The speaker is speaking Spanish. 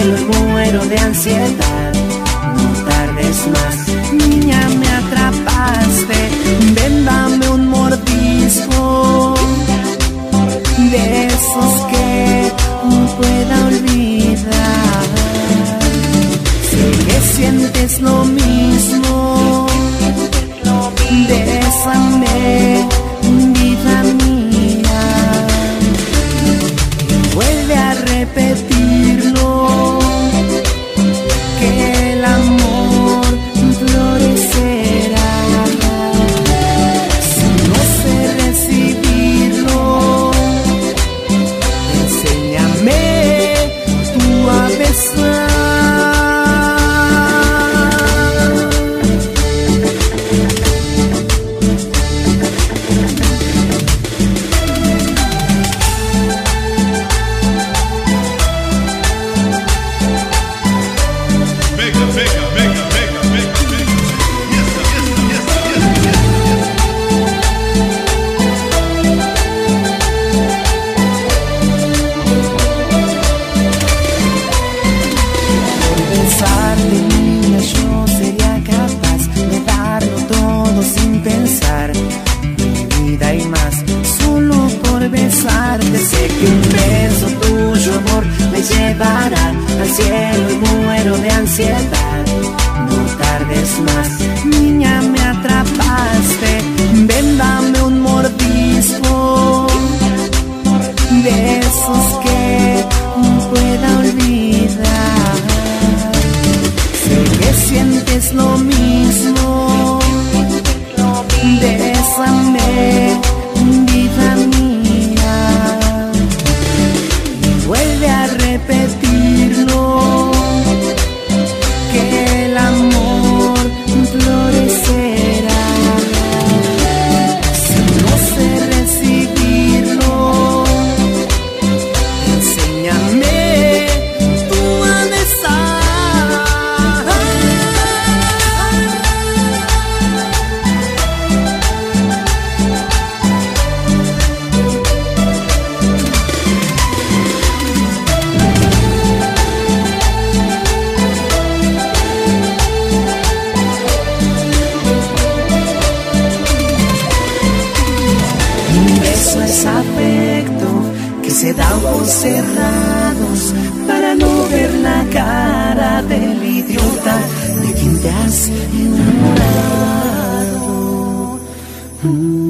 cielo y muero de ansiedad. No tardes más, niña, me atrapaste. Ven, dame un mordisco de esos que no pueda olvidar. Sé que sientes lo mismo, bésame, vida mía, y vuelve a repetirlo, que el amor florecerá. Si no sé recibirlo, enséñame tú a besar. Sé que un beso tuyo, amor, me llevará al cielo y muero de ansiedad. No tardes más, niña, me atrapaste. Ven, dame un mordisco de esos que no pueda olvidar. Sé que sientes lo mismo, bésame, vida mía, vuelve a repetirlo, que el amor florecerá. Si no sé recibirlo, enséñame tú a besar. Es afecto que se da ojos cerrados para no ver la cara del idiota de quien te has enamorado.